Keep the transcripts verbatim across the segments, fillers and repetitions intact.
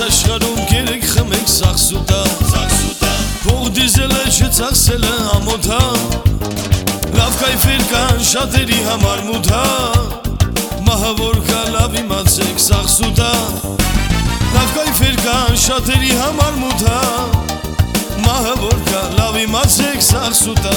աշխարհում գերեք խմեք սախսուտա Փող դիզելը չծախսելը ամոթա Լավ կայֆեր կան շատերի համար մութա Մահը որ կա լավ իմացեք սախսուտա Լավ կայֆեր կան շատերի համար մութա Մահը որ կա լավ իմացեք սախսուտա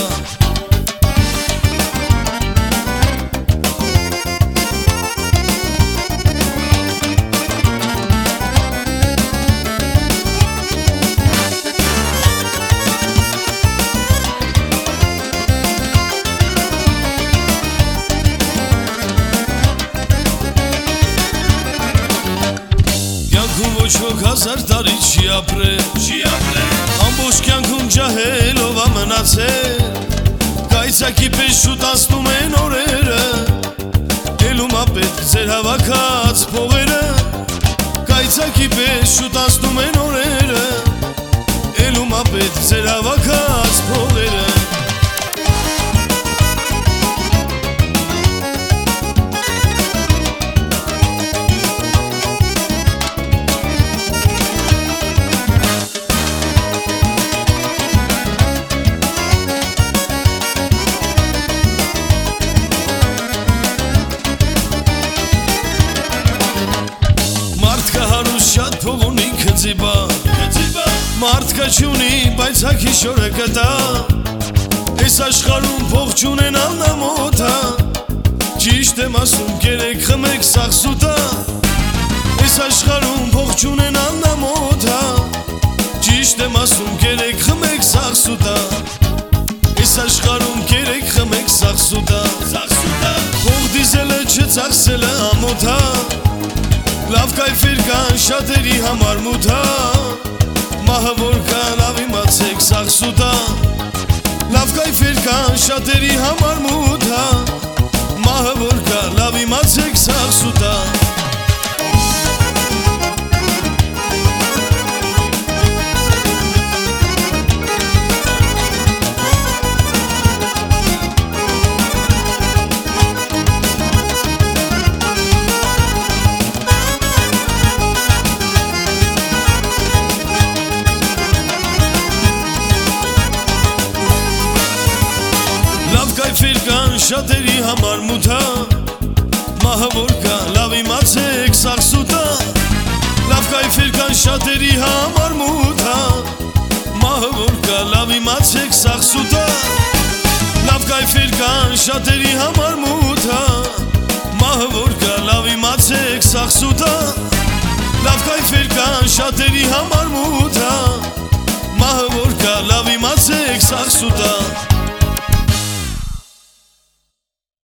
Ոչ ոք հազար տարի չի ապրել Ամբողջ կյանքում ջահելով ա մնացել Կայծակի պես շուտ անցնում են օրերը Էլում ա պետք ձեր հավաքած փողերը Կայծակի պես շուտ անցնում են օրերը Էլում ա պետք ձեր հավաքած փողերը Մարդ կա չունի, բայց հաքի շորը կտա Այս աշխարհում փող չունենալ նամոթա Ճիշտ եմ ասում կերեք խմեք սախսուտա Այս աշխարհում փող չունենալ նամոթա Ճիշտ եմ ասում կերեք խմեք սախսուտա Այս աշխարհում կերեք խմեք սախսուտա Փող դիզելը չծախսելը ամոթա Լավ կայֆեր կան շատերի համար մութա Մահը որ կա լավ իմացեք սախսուտա Լավ կայֆեր կան շատերի համար մութա Մահը որ կա լավ իմացեք սախսուտա Կայֆեր կան շատերի համար մութա Մահը որ կա լավ իմացեք սախսուտա Լավ կայֆեր կան շատերի համար մութա Մահը որ կա լավ իմացեք սախսուտա Լավ կայֆեր կան շատերի համար մութա Մահը որ կա լավ իմացեք սախսուտա Լավ կայֆեր կան շատերի համար մութա Մահը որ կա լավ իմացեք սախսուտա